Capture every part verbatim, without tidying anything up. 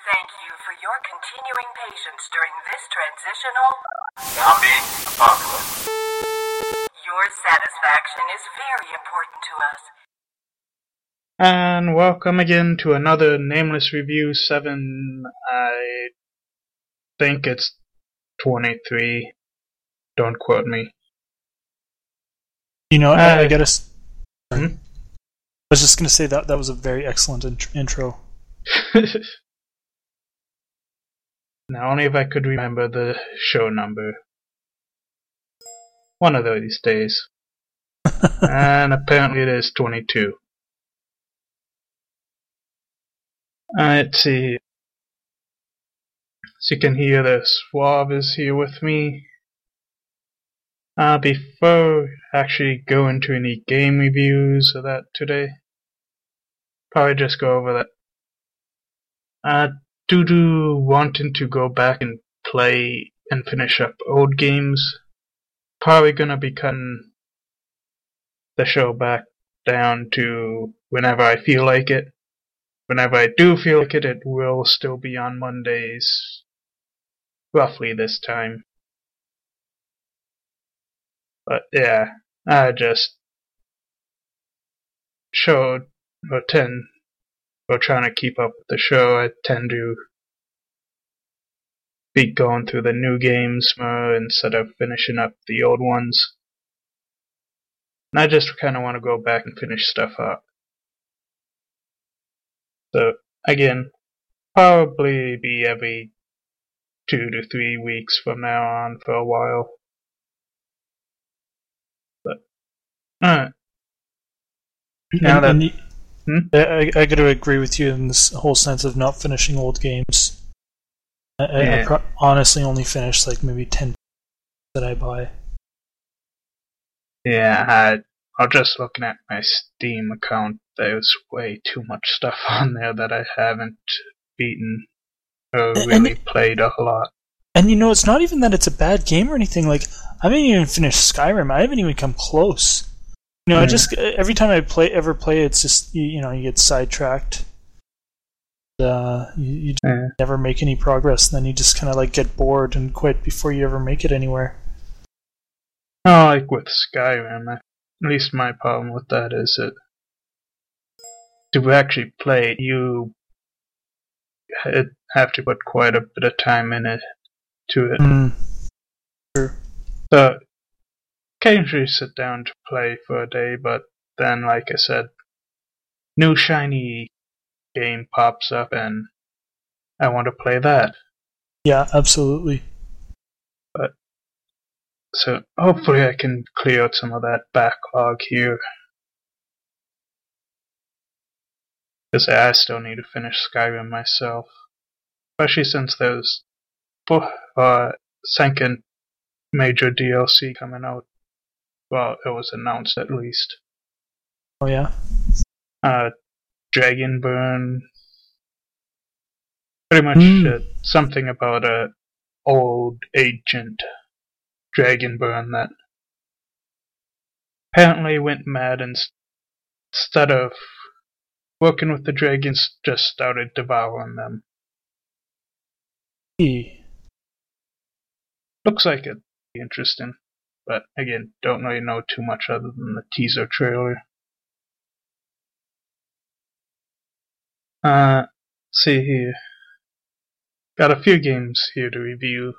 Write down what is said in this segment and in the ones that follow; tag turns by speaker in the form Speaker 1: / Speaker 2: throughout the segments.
Speaker 1: Thank you for your continuing patience during this transitional
Speaker 2: zombie apocalypse.
Speaker 1: Your satisfaction is very important to us.
Speaker 3: And welcome again to another Nameless Review seven. I think it's twenty-three. Don't quote me.
Speaker 4: You know,
Speaker 3: uh,
Speaker 4: I, I gotta... S-
Speaker 3: hmm?
Speaker 4: I was just gonna say that that was a very excellent int- intro.
Speaker 3: Now, only if I could remember the show number. One of these days. And apparently it is twenty-two. Uh, let's see. As you can hear, the Suave is here with me. Uh, before I actually go into any game reviews of that today, probably just go over that. Uh, due to wanting to go back and play and finish up old games, probably gonna be cutting the show back down to whenever I feel like it. Whenever I do feel like it, it will still be on Mondays, roughly this time. But yeah, I just showed, or tend, or trying to keep up with the show, I tend to be going through the new games more instead of finishing up the old ones. And I just kind of want to go back and finish stuff up. So, again, probably be every two to three weeks from now on for a while. But, alright. Now
Speaker 4: and,
Speaker 3: that,
Speaker 4: and you,
Speaker 3: hmm?
Speaker 4: I, I gotta agree with you in this whole sense of not finishing old games. I,
Speaker 3: Yeah.
Speaker 4: I, I pro- honestly only finished like maybe ten that I buy.
Speaker 3: Yeah, I, I'm just looking at my Steam account. There's way too much stuff on there that I haven't beaten or
Speaker 4: And-
Speaker 3: really
Speaker 4: and-
Speaker 3: played a lot.
Speaker 4: And you know, it's not even that it's a bad game or anything. Like, I haven't even finished Skyrim. I haven't even come close. You know, I
Speaker 3: Yeah.
Speaker 4: just every time I play, ever play, it's just you, you know, you get sidetracked. Uh, you, you just
Speaker 3: Yeah.
Speaker 4: never make any progress, and then you just kind of like get bored and quit before you ever make it anywhere.
Speaker 3: Oh, like with Skyrim, at least my problem with that is that to actually play it, you have to put quite a bit of time in it to it.
Speaker 4: Mm. Sure.
Speaker 3: So, occasionally sit down to play for a day, but then, like I said, new shiny game pops up and I want to play that.
Speaker 4: Yeah, absolutely.
Speaker 3: So, hopefully I can clear out some of that backlog here. Because I still need to finish Skyrim myself. Especially since there's uh, second major D L C coming out. Well, it was announced at least.
Speaker 4: Oh yeah.
Speaker 3: Uh, Dragonburn. Pretty much
Speaker 4: Mm.
Speaker 3: uh, something about a old ancient Dragonburn that apparently went mad and s- instead of working with the dragons, just started devouring them.
Speaker 4: E.
Speaker 3: Looks like it'd be interesting, but again, don't really know too much other than the teaser trailer. Uh, see here. Got a few games here to review.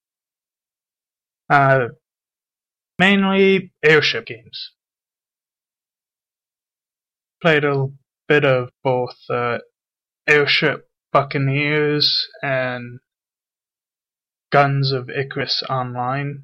Speaker 3: Uh, mainly airship games. Played a bit of both uh, Airship Buccaneers and Guns of Icarus Online.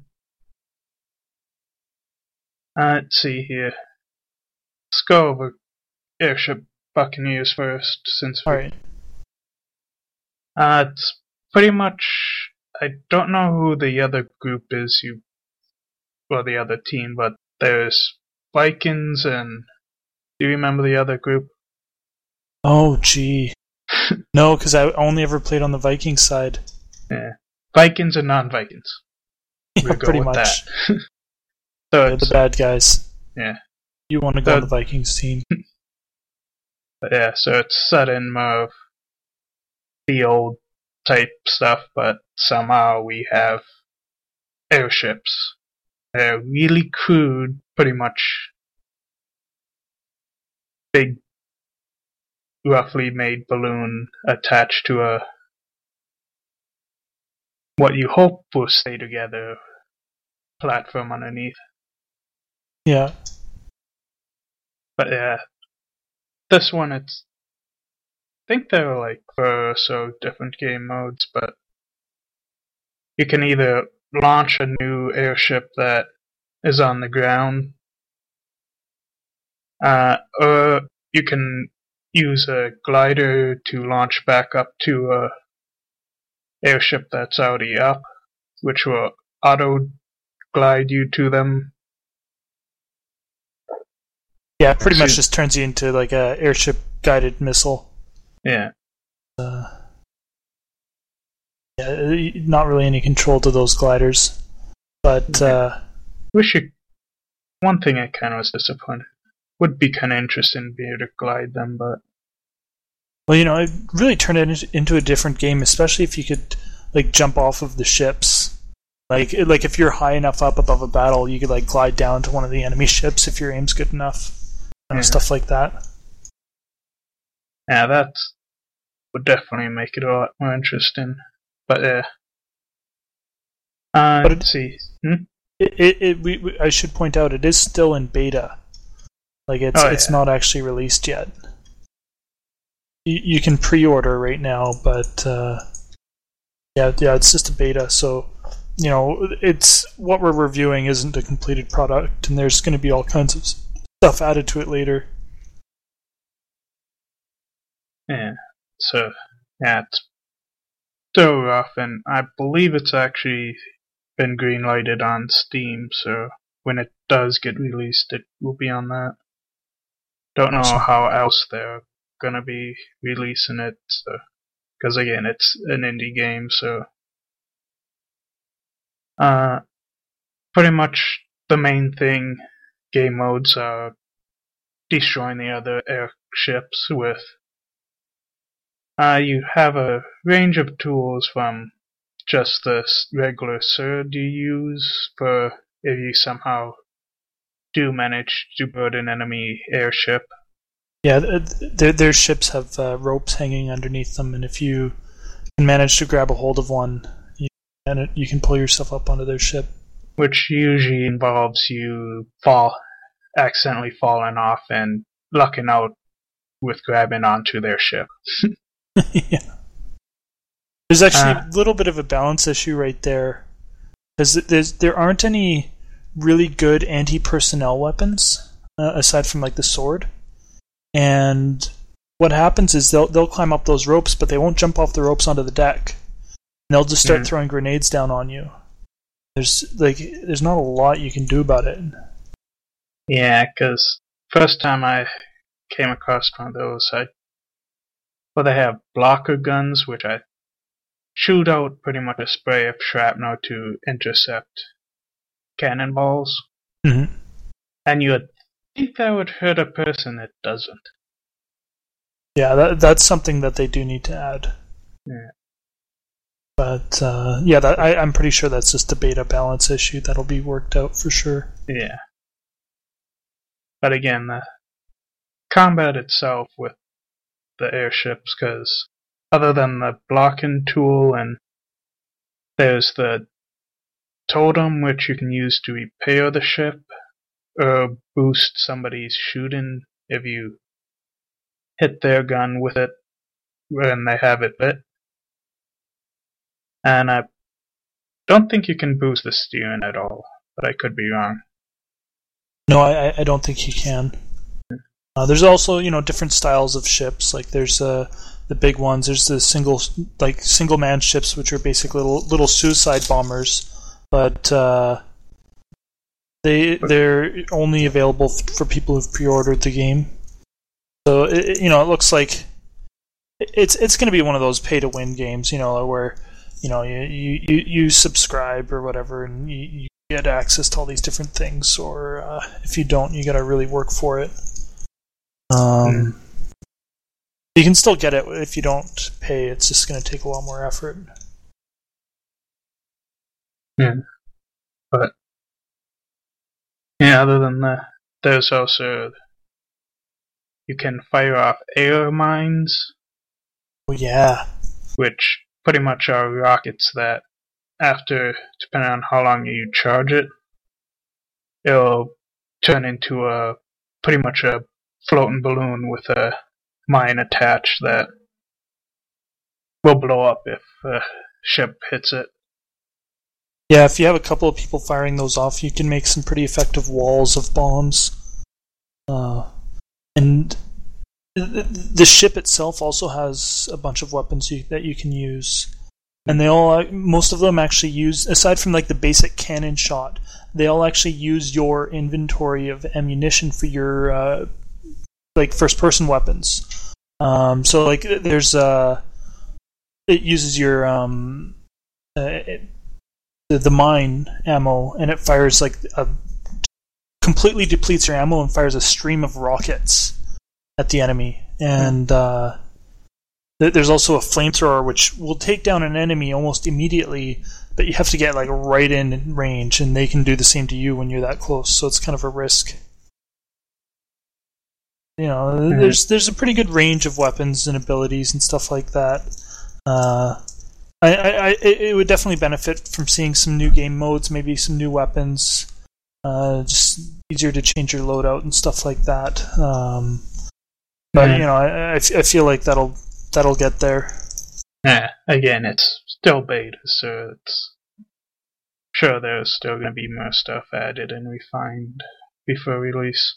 Speaker 3: Uh, let's see here. Let's go over Airship Buccaneers first, since we
Speaker 4: Alright.
Speaker 3: Uh, it's pretty much. I don't know who the other group is. You, well, the other team, but there's Vikings and. Do you remember the other group?
Speaker 4: Oh gee. No, because I only ever played on the Viking side.
Speaker 3: Yeah, Vikings and non-Vikings.
Speaker 4: Yeah,
Speaker 3: We'll go
Speaker 4: pretty
Speaker 3: with
Speaker 4: much.
Speaker 3: that. so
Speaker 4: They're
Speaker 3: it's,
Speaker 4: the bad guys.
Speaker 3: yeah,
Speaker 4: You want to go
Speaker 3: So-
Speaker 4: on the Vikings team.
Speaker 3: but yeah. So it's set in more of the old type stuff, but somehow we have airships. They're really crude, pretty much big, roughly made balloon attached to a what you hope will stay together platform underneath.
Speaker 4: Yeah.
Speaker 3: But yeah, this one, it's, I think there are like four or so different game modes, but you can either launch a new airship that is on the ground, uh, or you can use a glider to launch back up to a airship that's already up, which will auto glide you to them.
Speaker 4: Yeah, it pretty much just turns you into like a airship guided missile.
Speaker 3: Yeah.
Speaker 4: Uh, yeah, not really any control to those gliders, but
Speaker 3: yeah.
Speaker 4: uh,
Speaker 3: wish you. One thing I kind of was disappointed. Would be kind of interesting to be able to glide them, but
Speaker 4: well, you know, it really turned it into a different game, especially if you could like jump off of the ships. Like, like if you're high enough up above a battle, you could like glide down to one of the enemy ships if your aim's good enough. You know,
Speaker 3: yeah.
Speaker 4: Stuff like that.
Speaker 3: Yeah, that would definitely make it a lot more interesting. But yeah, uh,
Speaker 4: but
Speaker 3: let's
Speaker 4: it,
Speaker 3: see. Hmm?
Speaker 4: It, it, it we, we, I should point out it is still in beta. Like it's
Speaker 3: oh,
Speaker 4: it's
Speaker 3: yeah.
Speaker 4: not actually released yet. You, you can pre-order right now, but uh, yeah, yeah, it's just a beta. So you know, it's what we're reviewing isn't a completed product, and there's going to be all kinds of stuff added to it later.
Speaker 3: Yeah. So yeah, it's still rough, and I believe it's actually been greenlighted on Steam. So when it does get released, it will be on that. Don't know
Speaker 4: Awesome.
Speaker 3: how else they're gonna be releasing it, so because again, it's an indie game, so uh, pretty much the main thing game modes are destroying the other airships with. Uh, you have a range of tools from just the regular sword you use for if you somehow do manage to board an enemy airship.
Speaker 4: Yeah, their their ships have uh, ropes hanging underneath them, and if you can manage to grab a hold of one, you can, you can pull yourself up onto their ship.
Speaker 3: Which usually involves you fall, accidentally falling off and lucking out with grabbing onto their ship.
Speaker 4: Yeah. There's actually
Speaker 3: Uh,
Speaker 4: a little bit of a balance issue right there, because there's there aren't any really good anti-personnel weapons uh, aside from like the sword. And what happens is they'll they'll climb up those ropes, but they won't jump off the ropes onto the deck. And they'll just start
Speaker 3: Mm.
Speaker 4: throwing grenades down on you. There's like there's not a lot you can do about it.
Speaker 3: Yeah, because first time I came across one of those, I well, they have blocker guns, which I shoot out pretty much a spray of shrapnel to intercept cannonballs.
Speaker 4: Mm-hmm.
Speaker 3: And you would think that would hurt a person, it doesn't.
Speaker 4: Yeah, that that's something that they do need to add.
Speaker 3: Yeah.
Speaker 4: But uh, yeah, that, I, I'm pretty sure that's just a beta balance issue that'll be worked out for sure.
Speaker 3: Yeah. But again, the combat itself with the airships, because other than the blocking tool, and there's the totem, which you can use to repair the ship, or boost somebody's shooting if you hit their gun with it when they have it lit. And I don't think you can boost the steering at all, but I could be wrong.
Speaker 4: No, I, I don't think you can. Uh, there's also, you know, different styles of ships. Like there's uh, the big ones. There's the single, like single man ships, which are basically little, little suicide bombers, but uh, they they're only available for people who've pre-ordered the game. So it, you know, it looks like it's it's going to be one of those pay-to-win games, you know, where you know you you, you subscribe or whatever, and you, you get access to all these different things. Or uh, if you don't, you got to really work for it. Um, You can still get it if you don't pay. It's just going to take a lot more effort.
Speaker 3: Yeah. But, yeah, other than that, there's also, you can fire off air mines.
Speaker 4: Oh, yeah.
Speaker 3: Which pretty much are rockets that, after, depending on how long you charge it, it'll turn into a, pretty much a floating balloon with a mine attached that will blow up if a ship hits it.
Speaker 4: Yeah, if you have a couple of people firing those off, you can make some pretty effective walls of bombs. Uh, and the ship itself also has a bunch of weapons you, that you can use. And they all, most of them actually use, aside from like the basic cannon shot, they all actually use your inventory of ammunition for your uh, like first-person weapons. Um, so like there's uh, it uses your um, uh, it, the, the mine ammo, and it fires like a completely depletes your ammo and fires a stream of rockets at the enemy. And uh, th- there's also a flamethrower which will take down an enemy almost immediately, but you have to get like right in range, and they can do the same to you when you're that close. So it's kind of a risk. You know, mm-hmm. there's there's a pretty good range of weapons and abilities and stuff like that. Uh, I, I, I it would definitely benefit from seeing some new game modes, maybe some new weapons. Uh, just easier to change your loadout and stuff like that. Um, but mm-hmm. you know, I, I feel like that'll that'll get there.
Speaker 3: Yeah, again, it's still beta, so it's sure there's still going to be more stuff added and refined before release.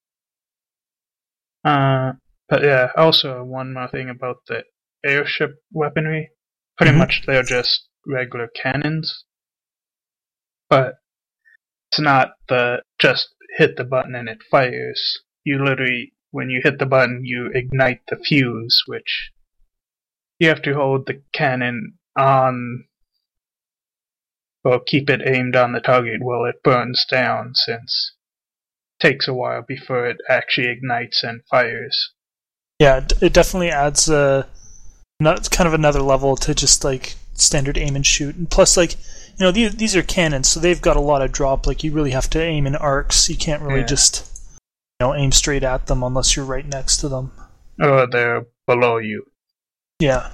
Speaker 3: Uh, but yeah, also one more thing about the airship weaponry. Pretty mm-hmm. much they're just regular cannons, but it's not the just hit the button and it fires. You literally, when you hit the button, you ignite the fuse, which you have to hold the cannon on, or keep it aimed on the target while it burns down, since it takes a while before it actually ignites and fires.
Speaker 4: Yeah, it definitely adds a not kind of another level to just like standard aim and shoot. And plus, like, you know, these these are cannons, so they've got a lot of drop. Like, you really have to aim in arcs. You can't really yeah. just, you know, aim straight at them unless you're right next to them.
Speaker 3: Or they're below you.
Speaker 4: Yeah.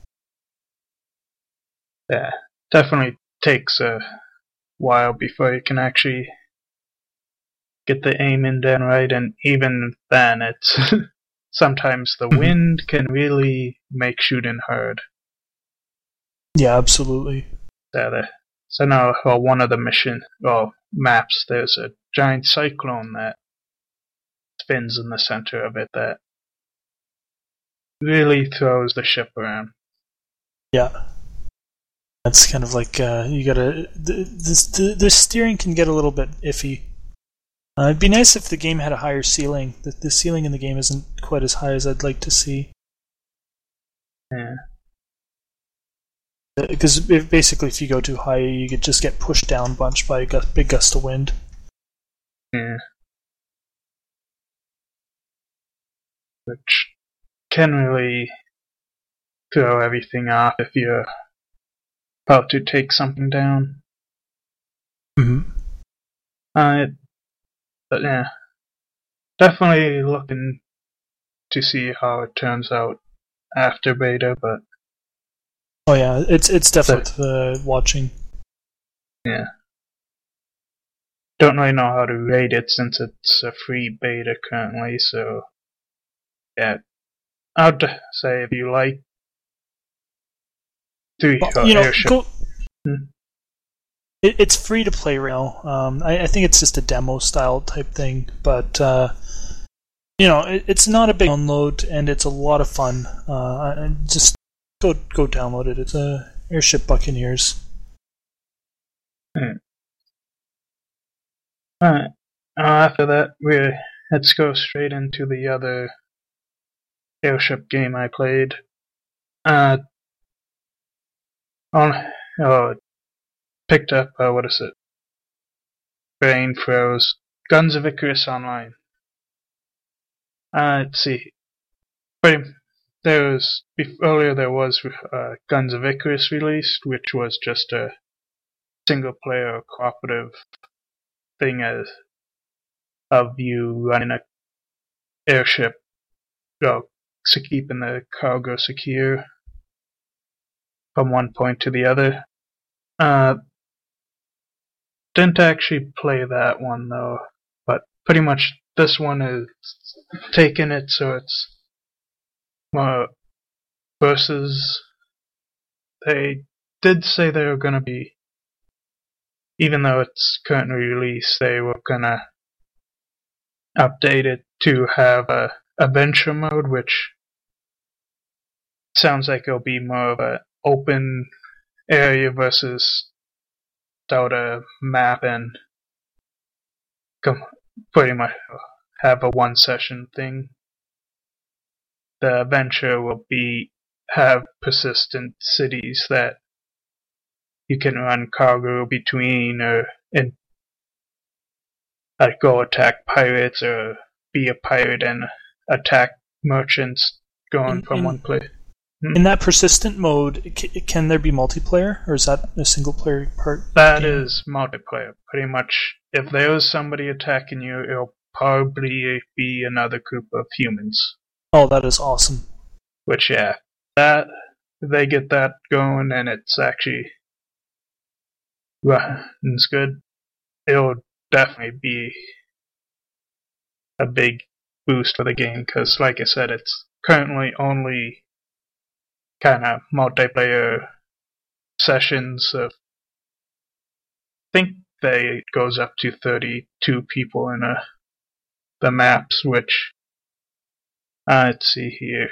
Speaker 3: Yeah, definitely takes a while before you can actually get the aiming done right, and even then, it's sometimes the wind can really make shooting hard.
Speaker 4: Yeah, absolutely.
Speaker 3: Yeah, so now, well, one of the mission, well, maps, there's a giant cyclone that spins in the center of it that really throws the ship around.
Speaker 4: Yeah. That's kind of like, uh, you gotta, the, the, the steering can get a little bit iffy. Uh, it'd be nice if the game had a higher ceiling. The, the ceiling in the game isn't quite as high as I'd like to see.
Speaker 3: Yeah.
Speaker 4: Because basically, if you go too high, you could just get pushed down a bunch by a gu- big gust of wind.
Speaker 3: Yeah. Which can really throw everything off if you're about to take something down.
Speaker 4: Mm-hmm.
Speaker 3: Uh, it, but yeah, definitely looking to see how it turns out after beta, but
Speaker 4: oh yeah, it's it's definitely uh, watching.
Speaker 3: Yeah. Don't really know how to rate it since it's a free beta currently, so yeah. I'd say if you like three
Speaker 4: well, you know,
Speaker 3: airship.
Speaker 4: Go,
Speaker 3: hmm?
Speaker 4: it, it's free to play right now. Um, I, I think it's just a demo style type thing, but uh, you know, it, it's not a big download, and it's a lot of fun. Uh, just go go download it. It's a Airship Buccaneers.
Speaker 3: Hmm. Alright. Uh, after that, we let's go straight into the other airship game I played. Uh, on oh, picked up. Uh, what is it? Brain froze. Guns of Icarus Online. Uh, let's see. Pretty, there was earlier there was uh, Guns of Icarus released, which was just a single-player cooperative thing as of you running a airship, well, so keeping the cargo secure from one point to the other. Uh, didn't actually play that one though, but pretty much this one is taking it so it's more versus. They did say they were gonna be, even though it's currently released, they were gonna update it to have a adventure mode, which sounds like it'll be more of an open area versus without a map and com- pretty much have a one session thing. The adventure will be have persistent cities that you can run cargo between, or and like go attack pirates, or be a pirate and attack merchants going
Speaker 4: in,
Speaker 3: from
Speaker 4: in,
Speaker 3: one place.
Speaker 4: In that persistent mode, c- can there be multiplayer, or is that a single player part?
Speaker 3: That game? Is multiplayer. Pretty much, if there is somebody attacking you, it'll probably be another group of humans.
Speaker 4: Oh, that is awesome.
Speaker 3: Which, yeah, that if they get that going, and it's actually runs good, it'll definitely be a big boost for the game, because like I said, it's currently only kind of multiplayer sessions of, I think they it goes up to thirty-two people in a, the maps, which uh, let's see here.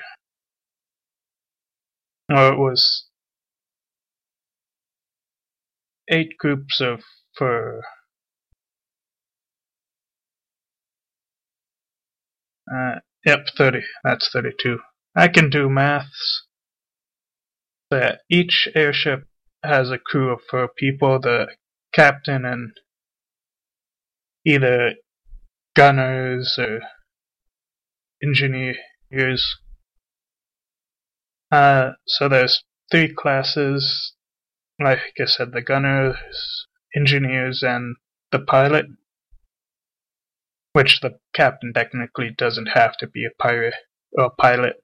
Speaker 3: Oh, it was eight groups of for uh, yep, thirty. That's thirty-two. I can do maths. That each airship has a crew of four people: the captain and either gunners or engineers. Uh, so there's three classes. Like I said, the gunners, engineers, and the pilot. Which the captain technically doesn't have to be a pirate or a pilot.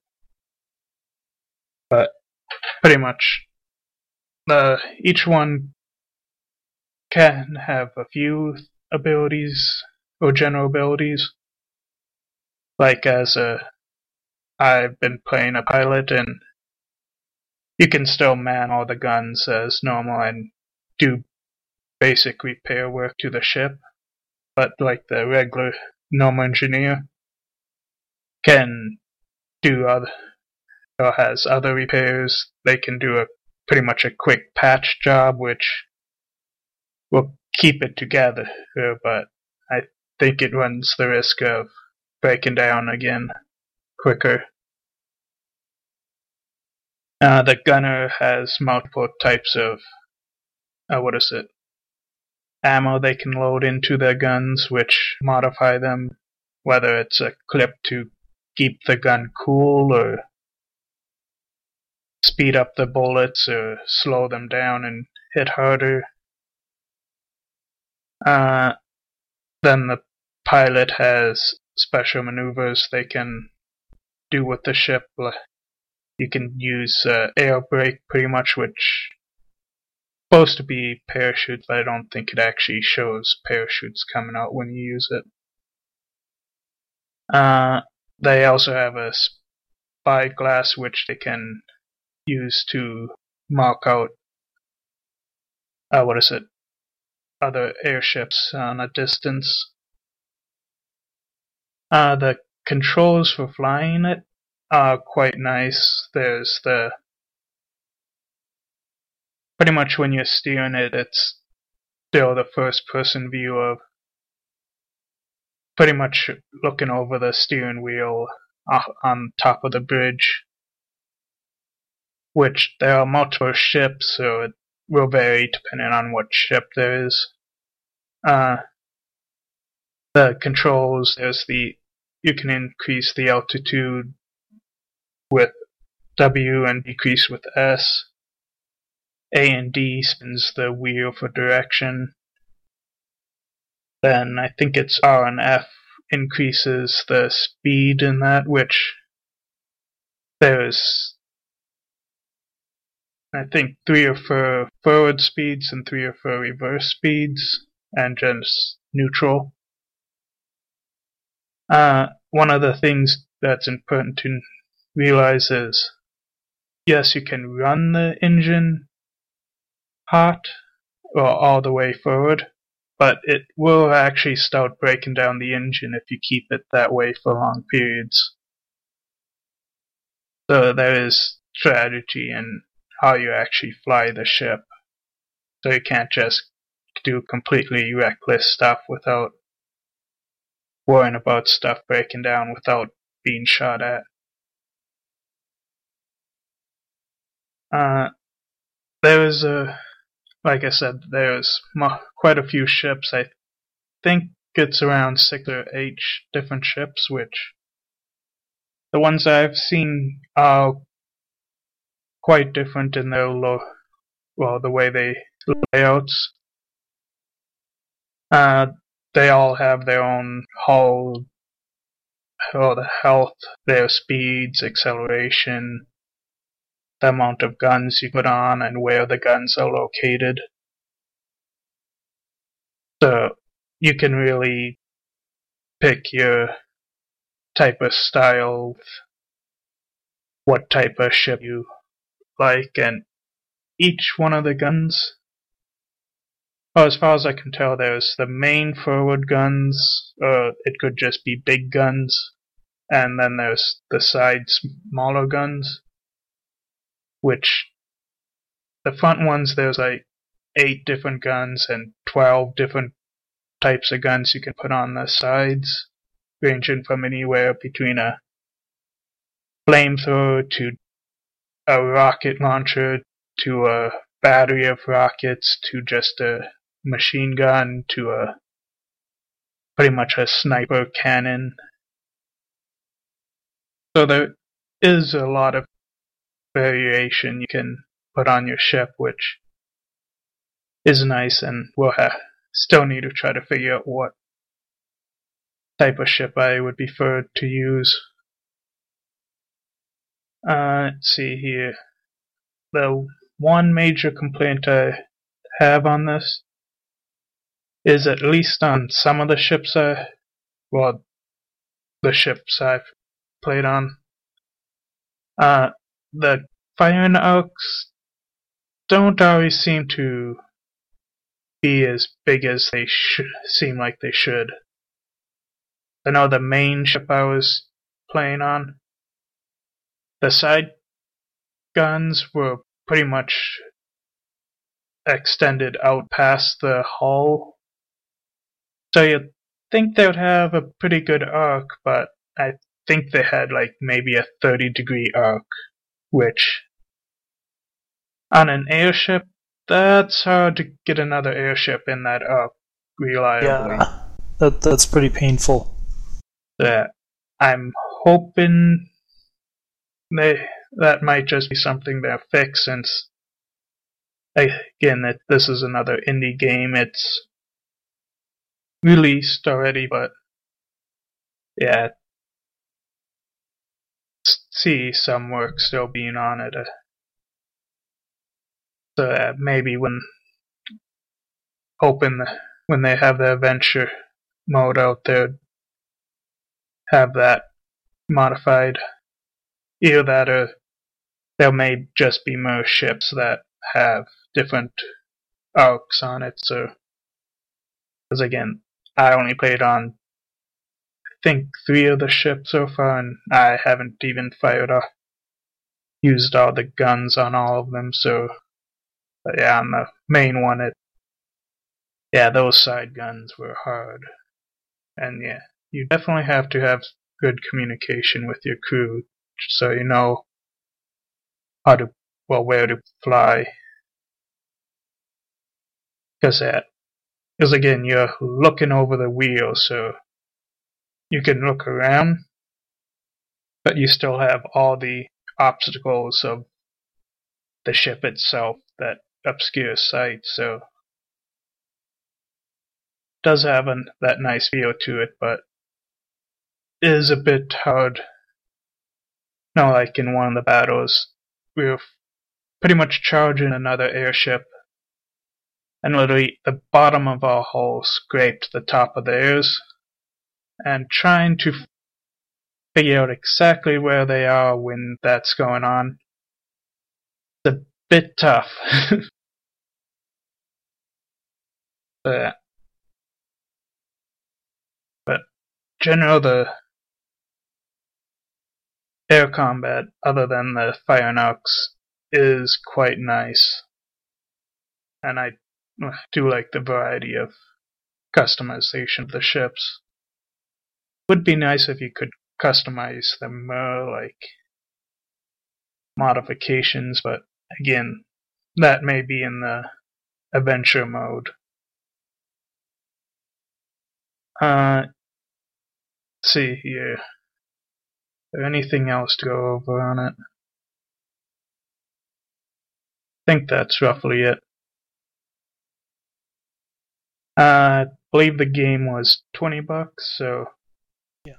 Speaker 3: But pretty much, uh, each one can have a few abilities or general abilities. Like as a, I've been playing a pilot, and you can still man all the guns as normal and do basic repair work to the ship. But like the regular normal engineer can do other, or has other repairs. They can do a pretty much a quick patch job, which will keep it together, but I think it runs the risk of breaking down again quicker. Uh, the gunner has multiple types of, uh, what is it, ammo they can load into their guns, which modify them, whether it's a clip to keep the gun cool, or speed up the bullets, or slow them down and hit harder. Uh, then the pilot has special maneuvers they can do with the ship. You can use uh, air brake pretty much, which is supposed to be parachutes, but I don't think it actually shows parachutes coming out when you use it. Uh, they also have a spyglass, which they can use to mark out, uh, what is it, other airships on a distance. Uh, the controls for flying it are quite nice. There's the, pretty much when you're steering it, it's still the first person view of pretty much looking over the steering wheel on top of the bridge, which there are multiple ships, so it will vary depending on what ship there is. Uh, the controls, there's the, you can increase the altitude with W and decrease with S. A and D spins the wheel for direction. Then I think it's R and F increases the speed in that, which there's, I think, three are for forward speeds and three are for reverse speeds, and just neutral. Uh, one of the things that's important to realize is, yes, you can run the engine hot or all the way forward, but it will actually start breaking down the engine if you keep it that way for long periods. So there is strategy in how you actually fly the ship. So you can't just do completely reckless stuff without worrying about stuff breaking down without being shot at. Uh, there is a, like I said, there's quite a few ships. I think it's around six or eight different ships, which the ones I've seen are quite different in their lo- well, the way they layouts. Uh, they all have their own hull, or the health, their speeds, acceleration, the amount of guns you put on, and where the guns are located. So you can really pick your type of style, what type of ship you like, and each one of the guns, well, as far as I can tell, there's the main forward guns, or it could just be big guns, and then there's the side smaller guns, which the front ones, there's like eight different guns and twelve different types of guns you can put on the sides, ranging from anywhere between a flamethrower to a rocket launcher to a battery of rockets to just a machine gun to a pretty much a sniper cannon. So there is a lot of variation you can put on your ship, which is nice, and we'll ha- still need to try to figure out what type of ship I would prefer to use. Uh, let's see here. The one major complaint I have on this is, at least on some of the ships I, well, the ships I've played on, uh, the firing arcs don't always seem to be as big as they sh- seem like they should. I know the main ship I was playing on, the side guns were pretty much extended out past the hull. So you'd think they would have a pretty good arc, but I think they had like maybe a thirty degree arc, which on an airship, that's hard to get another airship in that arc reliably.
Speaker 4: Yeah, that, that's pretty painful.
Speaker 3: Uh, I'm hoping they that might just be something they'll fix, since, again, that this is another indie game. It's released already, but yeah, see some work still being on it. Uh, so uh, maybe when hoping the, when they have the adventure mode out there, have that modified. Either that, or there may just be more ships that have different arcs on it. So, because again, I only played on, I think, three of the ships so far, and I haven't even fired off, used all the guns on all of them. So, but yeah, on the main one, it, yeah, those side guns were hard, and yeah, you definitely have to have good communication with your crew, so you know how to, well, where to fly. Because that, because again, you're looking over the wheel, so you can look around, but you still have all the obstacles of the ship itself that obscure sight, so it does have an, that nice feel to it, but is a bit hard. No, like in one of the battles, we were pretty much charging another airship, and literally the bottom of our hull scraped the top of theirs, and trying to figure out exactly where they are when that's going on, it's a bit tough. but, but general the air combat, other than the fire knocks, is quite nice, and I do like the variety of customization of the ships. Would be nice if you could customize them more, like modifications, but again, that may be in the adventure mode. Uh, let's see here. Is there anything else to go over on it? I think that's roughly it. Uh, I believe the game was twenty bucks, so
Speaker 4: yeah.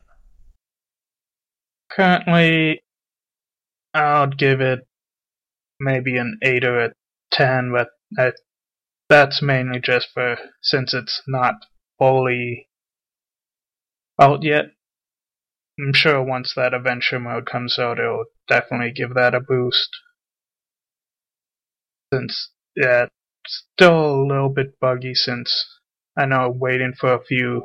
Speaker 3: Currently, I'll give it maybe an eight or a ten, but I, that's mainly just for since it's not fully out yet. I'm sure once that adventure mode comes out, it'll definitely give that a boost. Since, yeah, it's still a little bit buggy since I know waiting for a few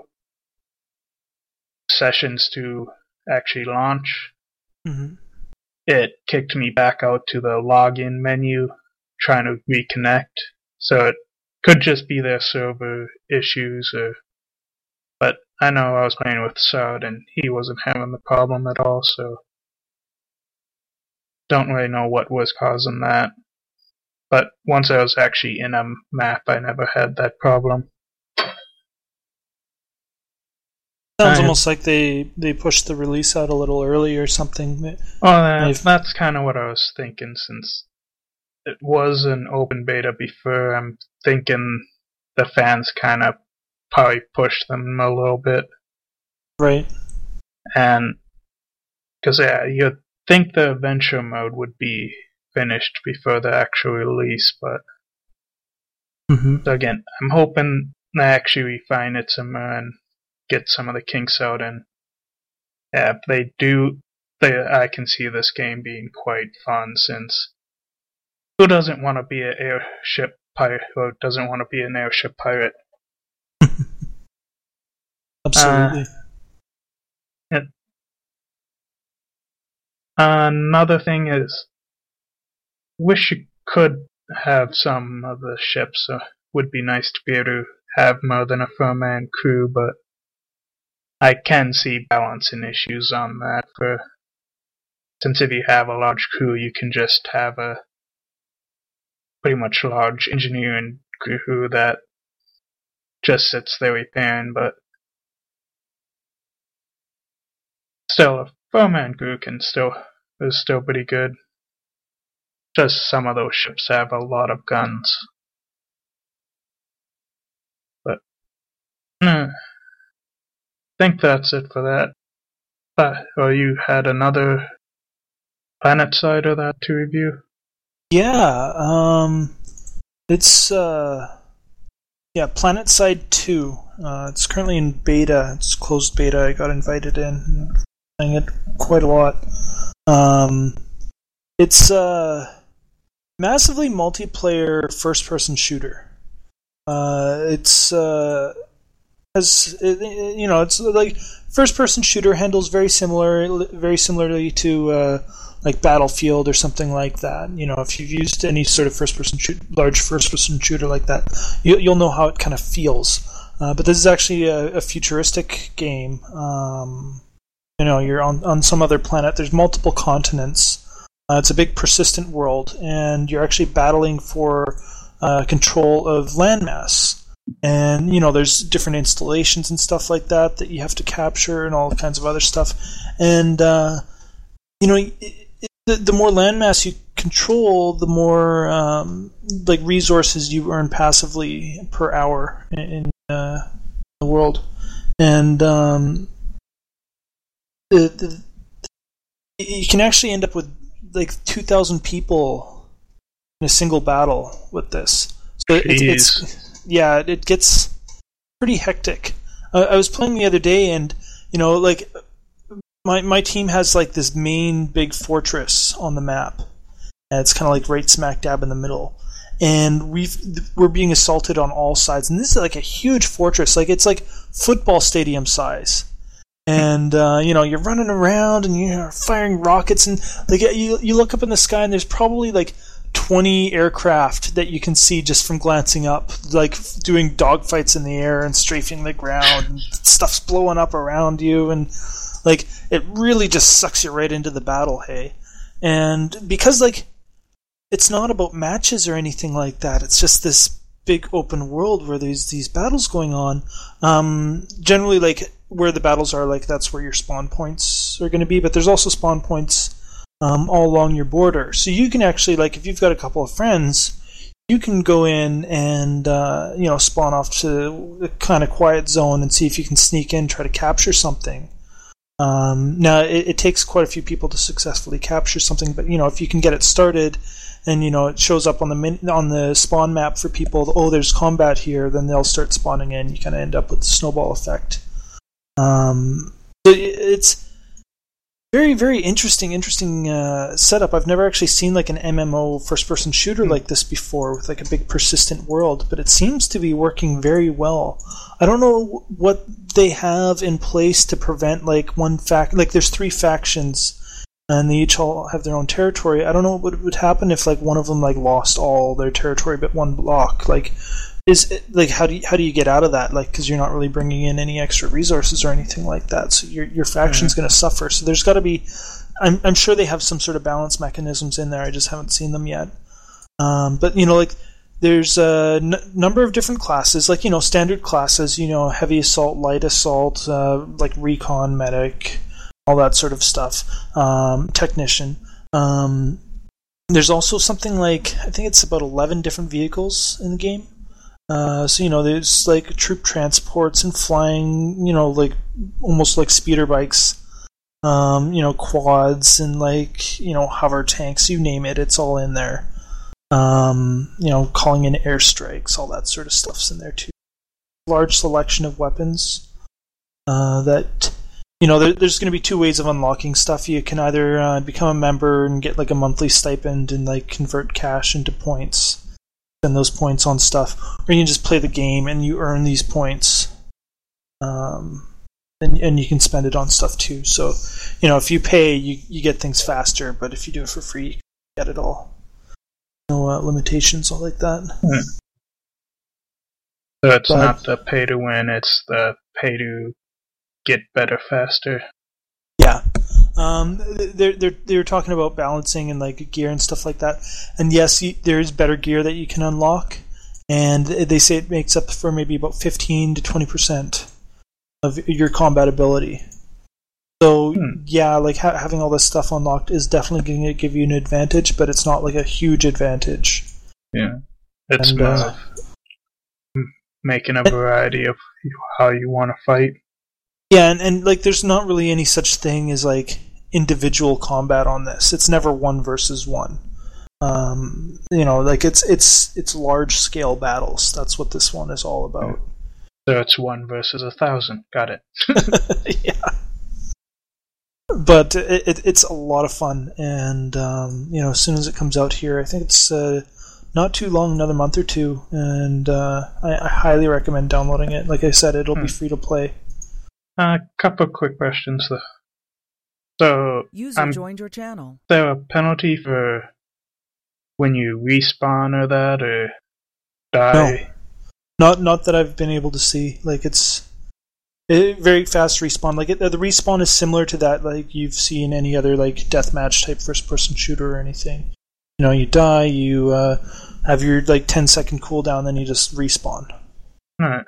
Speaker 3: sessions to actually launch.
Speaker 4: Mm-hmm.
Speaker 3: It kicked me back out to the login menu, trying to reconnect. So it could just be their server issues, or. But I know I was playing with Sard and he wasn't having the problem at all, so don't really know what was causing that. But once I was actually in a map, I never had that problem.
Speaker 4: Sounds
Speaker 3: I,
Speaker 4: almost like they, they pushed the release out a little early or something.
Speaker 3: Well, uh, that's kind of what I was thinking, since it was an open beta before. I'm thinking the fans kind of probably pushed them a little bit.
Speaker 4: Right. And,
Speaker 3: because yeah, you'd think the adventure mode would be finished before the actual release, but
Speaker 4: mm-hmm.
Speaker 3: So again, I'm hoping they actually refine it some more and get some of the kinks out, and yeah, if they do, they, I can see this game being quite fun, since who doesn't want to be an airship pirate, or doesn't want to be an airship pirate?
Speaker 4: Absolutely.
Speaker 3: Uh, yeah. Another thing is, wish you could have some of the ships. Uh, would be nice to be able to have more than a four-man crew, but I can see balancing issues on that. For since if you have a large crew, you can just have a pretty much large engineering crew that just sits there repairing, but still, a four-man crew can still is still pretty good. Just some of those ships have a lot of guns. But uh, I think that's it for that. But, or you had another PlanetSide or that to review?
Speaker 4: Yeah, um, it's uh, yeah, PlanetSide two. Uh, it's currently in beta. It's closed beta. I got invited in, playing it quite a lot. Um, it's uh. massively multiplayer first-person shooter. Uh, it's uh, as you know, it's like first-person shooter handles very similar, very similarly to uh, like Battlefield or something like that. You know, if you've used any sort of first-person shoot, large first-person shooter like that, you, you'll know how it kind of feels. Uh, but this is actually a, a futuristic game. Um, you know, you're on on some other planet. There's multiple continents. Uh, it's a big persistent world, and you're actually battling for uh, control of landmass. And, you know, there's different installations and stuff like that that you have to capture and all kinds of other stuff. And, uh, you know, it, it, the the more landmass you control, the more um, like resources you earn passively per hour in, in uh, the world, and um, the, the you can actually end up with like two thousand people in a single battle with this. So it, it's yeah, it gets pretty hectic. Uh, I was playing the other day, and you know, like my my team has like this main big fortress on the map, and it's kind of like right smack dab in the middle. And we've we're being assaulted on all sides, and this is like a huge fortress, like it's like football stadium size. And uh, you know, you're running around and you're firing rockets, and like you you look up in the sky, and there's probably like twenty aircraft that you can see just from glancing up, like doing dogfights in the air and strafing the ground, and stuff's blowing up around you, and like it really just sucks you right into the battle, hey. And because like it's not about matches or anything like that, it's just this big open world where there's these battles going on. Um, generally, like where the battles are, like that's where your spawn points are going to be, but there's also spawn points um, all along your border. So you can actually, like if you've got a couple of friends, you can go in and uh, you know, spawn off to a kind of quiet zone and see if you can sneak in, try to capture something. Um, now it, it takes quite a few people to successfully capture something, but you know, if you can get it started and you know it shows up on the min- on the spawn map for people, oh there's combat here, then they'll start spawning in. You kind of end up with the snowball effect. Um, so it, it's very very interesting interesting uh, setup. I've never actually seen like an M M O first person shooter mm. like this before, with like a big persistent world, but it seems to be working very well. I don't know what they have in place to prevent like one fact, like there's three factions and they each all have their own territory. I don't know what would happen if like one of them like lost all their territory but one block. Like is it, like how do you, how do you get out of that, like because you're not really bringing in any extra resources or anything like that, so your your faction's mm-hmm. going to suffer. So there's got to be I'm I'm sure they have some sort of balance mechanisms in there. I just haven't seen them yet. Um, but you know, like there's a n- number of different classes, like you know, standard classes, you know, heavy assault, light assault, uh, like recon, medic, all that sort of stuff. Um, technician. Um, there's also something like I think it's about eleven different vehicles in the game. Uh, so you know, there's like troop transports and flying, you know, like almost like speeder bikes, um, you know, quads and like you know hover tanks, you name it, it's all in there. Um, you know, calling in airstrikes, all that sort of stuff's in there too. Large selection of weapons. Uh, that you know, there, there's going to be two ways of unlocking stuff. You can either uh, become a member and get like a monthly stipend and like convert cash into points. Spend those points on stuff, or you can just play the game and you earn these points, um, and and you can spend it on stuff too. So, you know, if you pay, you you get things faster, but if you do it for free, you get it all. No uh, limitations, all like that.
Speaker 3: Hmm. So it's
Speaker 4: but,
Speaker 3: not the pay to win; it's the pay to get better faster.
Speaker 4: Yeah. Um, they're they're they're talking about balancing and like gear and stuff like that. And yes, you, there is better gear that you can unlock, and they say it makes up for maybe about fifteen to twenty percent of your combat ability. So hmm. yeah, like ha- having all this stuff unlocked is definitely going to give you an advantage, but it's not like a huge advantage.
Speaker 3: Yeah, it's
Speaker 4: and,
Speaker 3: more
Speaker 4: uh,
Speaker 3: of making a variety of how you want to fight.
Speaker 4: Yeah, and, and like there's not really any such thing as like individual combat on this. It's never one versus one. Um, you know, like it's it's it's large scale battles. That's what this one is all about.
Speaker 3: So it's one versus a thousand. Got it.
Speaker 4: Yeah. But it, it, it's a lot of fun, and um, you know, as soon as it comes out here, I think it's uh, not too long, another month or two, and uh, I, I highly recommend downloading it. Like I said, it'll hmm. be free to play.
Speaker 3: A uh, couple of quick questions though. So,
Speaker 5: User
Speaker 3: um,
Speaker 5: joined your channel.
Speaker 3: Is there a penalty for when you respawn or that, or die?
Speaker 4: No, not not that I've been able to see. Like it's it, very fast respawn. Like it, the respawn is similar to that like you've seen any other like deathmatch type first-person shooter or anything. You know, you die, you uh, have your like ten second cooldown, then you just respawn.
Speaker 3: Alright.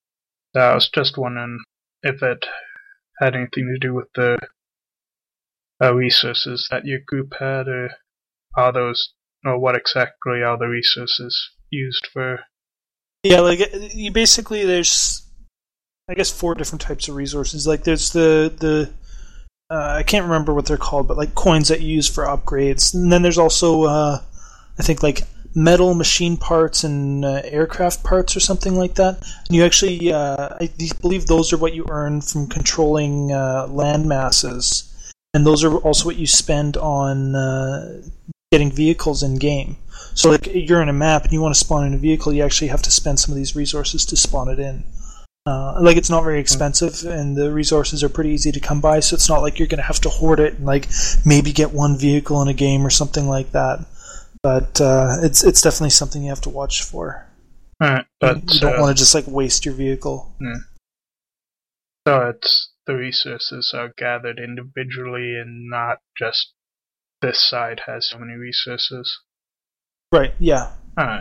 Speaker 3: I was just wondering if it had anything to do with the uh, resources that your group had, or are those, or what exactly are the resources used for?
Speaker 4: Yeah, like you basically there's, I guess, four different types of resources. Like there's the the uh, I can't remember what they're called, but like coins that you use for upgrades, and then there's also uh, I think like metal machine parts and uh, aircraft parts or something like that. And you actually, uh, I believe those are what you earn from controlling uh, land masses, and those are also what you spend on uh, getting vehicles in game. So, like, you're in a map and you want to spawn in a vehicle, you actually have to spend some of these resources to spawn it in. Uh, like, it's not very expensive, and the resources are pretty easy to come by, so it's not like you're going to have to hoard it and, like, maybe get one vehicle in a game or something like that. But uh, it's it's definitely something you have to watch for.
Speaker 3: Alright, but
Speaker 4: you don't
Speaker 3: uh,
Speaker 4: want to just, like, waste your vehicle.
Speaker 3: Hmm. So it's the resources are gathered individually and not just this side has so many resources.
Speaker 4: Right, yeah.
Speaker 3: Alright.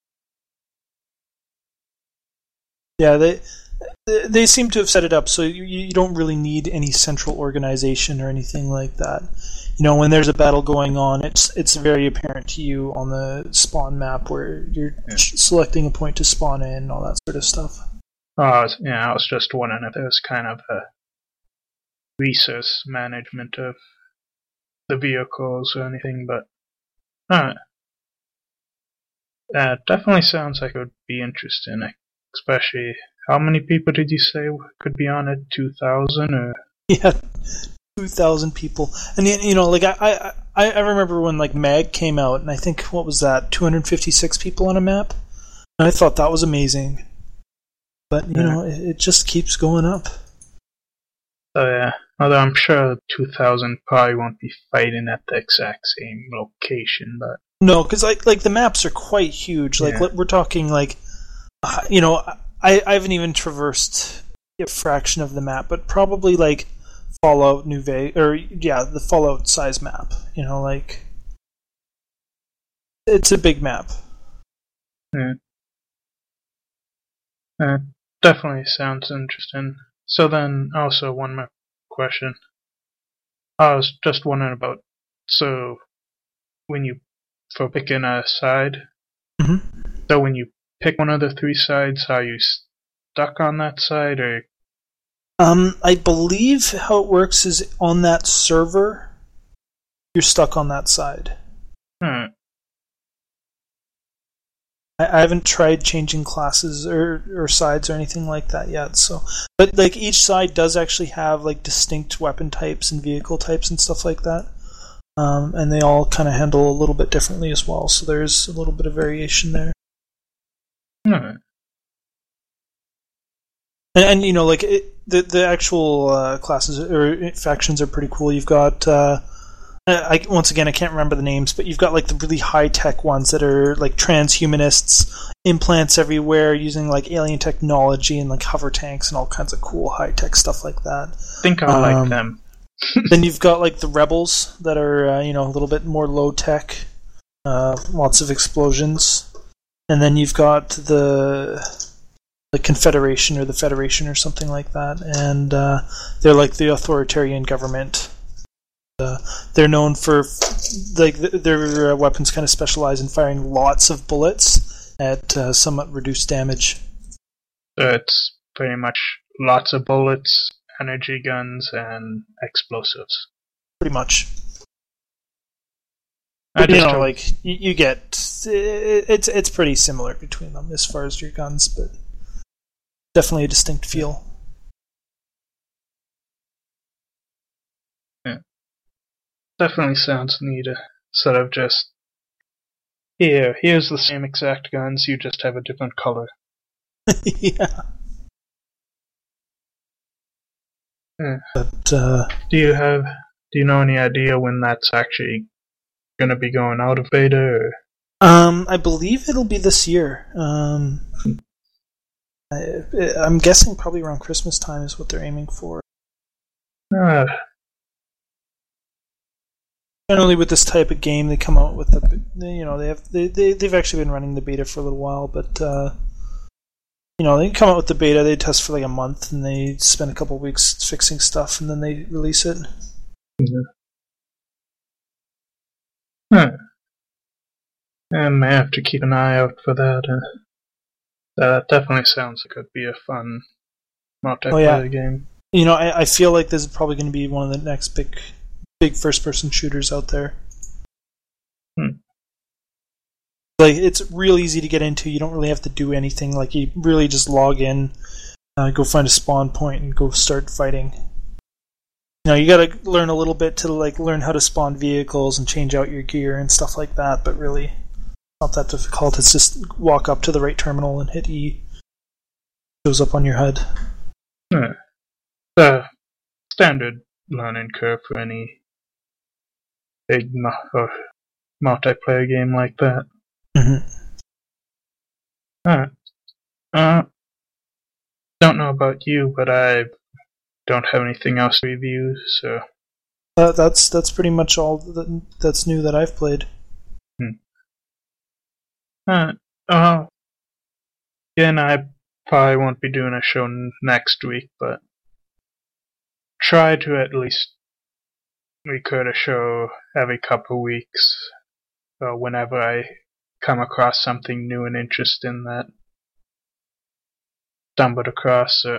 Speaker 4: Yeah, they they seem to have set it up so you, you don't really need any central organization or anything like that. You know, when there's a battle going on, it's it's very apparent to you on the spawn map where you're yeah. selecting a point to spawn in and all that sort of stuff.
Speaker 3: Oh, I was, yeah, I was just wondering if there was kind of a resource management of the vehicles or anything, but alright. That definitely sounds like it would be interesting, especially how many people did you say could be on it? Two thousand or?
Speaker 4: Yeah, two thousand people, and you know, like I, I, I remember when like Mag came out, and I think what was that, two hundred fifty-six people on a map, and I thought that was amazing. But you yeah. know, it, it just keeps going up.
Speaker 3: Oh yeah, although I'm sure two thousand probably won't be fighting at the exact same location, but
Speaker 4: no, because like like the maps are quite huge. Like yeah. we're talking like, uh, you know, I I haven't even traversed a fraction of the map, but probably like Fallout New Vegas, or yeah, the Fallout size map. You know, like it's a big map.
Speaker 3: Yeah. Uh, definitely sounds interesting. So then, also one more question. I was just wondering about, so when you, for picking a side,
Speaker 4: mm-hmm.
Speaker 3: so when you pick one of the three sides, are you stuck on that side, or?
Speaker 4: Um, I believe how it works is on that server, you're stuck on that side.
Speaker 3: Hmm.
Speaker 4: I haven't tried changing classes or, or sides or anything like that yet. So, but like each side does actually have like distinct weapon types and vehicle types and stuff like that, um, and they all kind of handle a little bit differently as well. So there's a little bit of variation there.
Speaker 3: Hmm.
Speaker 4: And, and you know, like it, the the actual uh, classes or factions are pretty cool. You've got. Uh, I, once again, I can't remember the names, but you've got like the really high-tech ones that are like transhumanists, implants everywhere, using like alien technology and like hover tanks and all kinds of cool high-tech stuff like that.
Speaker 3: I think I
Speaker 4: um,
Speaker 3: like them.
Speaker 4: Then you've got like the rebels that are uh, you know a little bit more low-tech, uh, lots of explosions, and then you've got the the Confederation or the Federation or something like that, and uh, they're like the authoritarian government. Uh, they're known for, like, their uh, weapons kind of specialize in firing lots of bullets at uh, somewhat reduced damage.
Speaker 3: So it's pretty much lots of bullets, energy guns, and explosives.
Speaker 4: Pretty much.
Speaker 3: I
Speaker 4: you
Speaker 3: just
Speaker 4: know, like you, you get it, it's it's pretty similar between them as far as your guns, but definitely a distinct feel.
Speaker 3: Definitely sounds neat, instead of just, here, here's the same exact guns, you just have a different color.
Speaker 4: Yeah.
Speaker 3: yeah.
Speaker 4: But, uh...
Speaker 3: Do you have, do you know any idea when that's actually gonna be going out of beta, or?
Speaker 4: Um, I believe it'll be this year. Um, I, I'm guessing probably around Christmas time is what they're aiming for.
Speaker 3: Uh...
Speaker 4: Generally, with this type of game, they come out with the, you know, they have they, they they've actually been running the beta for a little while, but uh, you know, they come out with the beta, they test for like a month, and they spend a couple of weeks fixing stuff, and then they release it.
Speaker 3: Mm-hmm. Huh. I may have to keep an eye out for that. Uh, that definitely sounds like it'd be a fun multiplayer
Speaker 4: Oh, yeah.
Speaker 3: game.
Speaker 4: You know, I, I feel like this is probably going to be one of the next big, big first-person shooters out there.
Speaker 3: Hmm.
Speaker 4: Like, it's real easy to get into. You don't really have to do anything. Like, you really just log in, uh, go find a spawn point, and go start fighting. You know, you got to learn a little bit to like learn how to spawn vehicles and change out your gear and stuff like that. But really, not that difficult. It's just walk up to the right terminal and hit E. It shows up on your H U D.
Speaker 3: Hmm. The standard learning curve for any big mu- or multiplayer game like that.
Speaker 4: Mm-hmm.
Speaker 3: Alright. Uh, don't know about you, but I don't have anything else to review, so...
Speaker 4: Uh, that's that's pretty much all that, that's new that I've played.
Speaker 3: Hmm. Alright. Uh, again, I probably won't be doing a show n- next week, but try to at least record a show every couple weeks, uh, whenever I come across something new and interesting that stumbled across. So,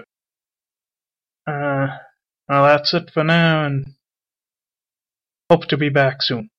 Speaker 3: uh, well, that's it for now, and hope to be back soon.